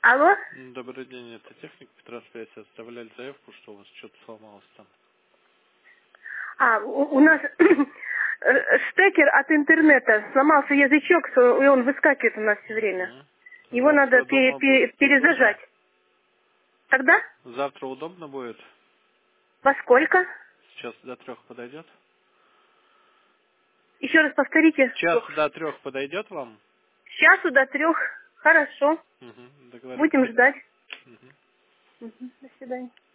Алло? Добрый день, это техник Петросвязь. Оставляли заявку, что у вас что-то сломалось там. У нас штекер от интернета. Сломался язычок, и он выскакивает у нас все время. Его Завтра надо дома будет перезажать. удобно? Тогда? Завтра удобно будет? Во сколько? Сейчас до 3 подойдет? Еще раз повторите. С часу до 3 подойдет вам? С часу до 3. Хорошо. Угу, договорились. Будем ждать. Мгм. До свидания.